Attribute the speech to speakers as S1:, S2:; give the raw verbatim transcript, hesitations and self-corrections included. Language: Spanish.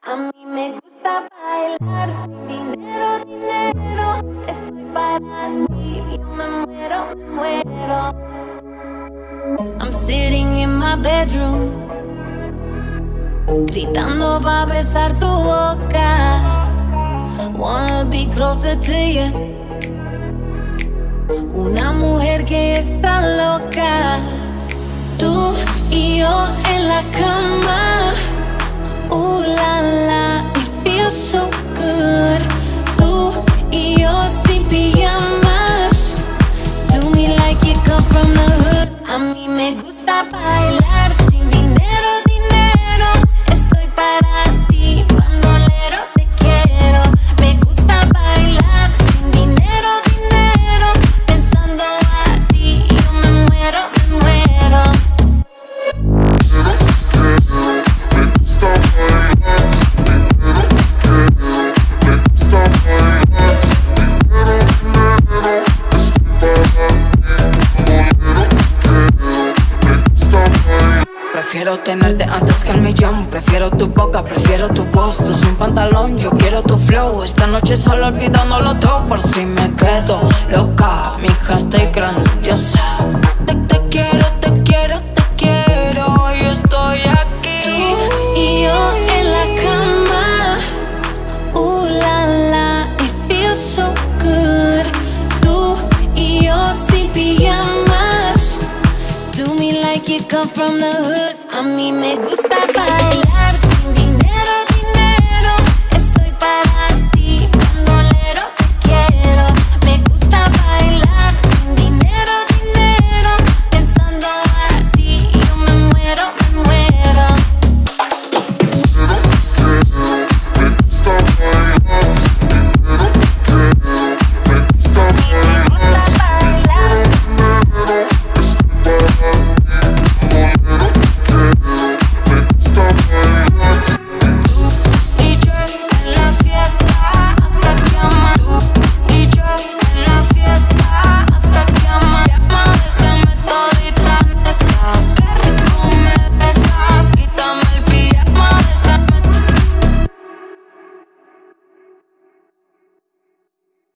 S1: A mí me gusta bailar sin dinero, dinero. Estoy para ti, yo me muero, me muero. I'm sitting in my bedroom, gritando pa' besar tu boca. Wanna be closer to you. Una mujer que está loca. Tú y yo en la cama. Ooh la la, it feels so good. Tú y yo sin pijamas. Do me like you come from the hood. A mí me gusta bailar sin dinero, dinero. Estoy para ti, bandolero, te quiero. Me gusta bailar sin dinero, dinero. Pensando a ti, yo me muero, me muero.
S2: Prefiero tenerte antes que el millón. Prefiero tu boca, prefiero tu voz. Tú sin pantalón, yo quiero tu flow. Esta noche solo olvidándolo todo. Por si me quedo loca, mija, estoy grandiosa. Te, te quiero, te quiero, te quiero. Yo estoy aquí.
S1: Tú y yo en la cama. Ooh la la, it feels so good. Tú y yo sin pijamas. Do me like you come from the hood. A mí me gusta bailar